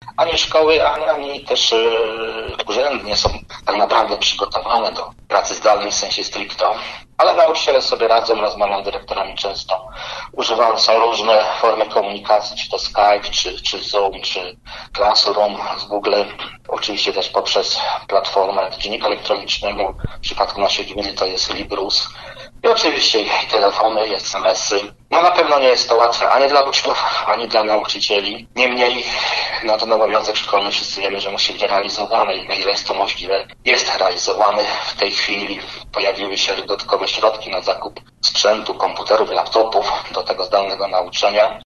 ani szkoły, ani też urzędy nie są tak naprawdę przygotowane do pracy zdalnej w sensie stricto. Ale nauczyciele sobie radzą, rozmawiam z dyrektorami często. Używane są różne formy komunikacji, czy to Skype, czy Zoom, czy Classroom z Google. Oczywiście też poprzez platformę dziennika elektronicznego. W przypadku naszej gminy to jest Librus. I oczywiście telefony, SMS-y. No na pewno nie jest to łatwe ani dla uczniów, ani dla nauczycieli. Niemniej ten obowiązek szkolny wszyscy wiemy, że musi być realizowany i na ile jest to możliwe, jest realizowany. W tej chwili pojawiły się dodatkowe środki na zakup sprzętu, komputerów, laptopów do tego zdalnego nauczania.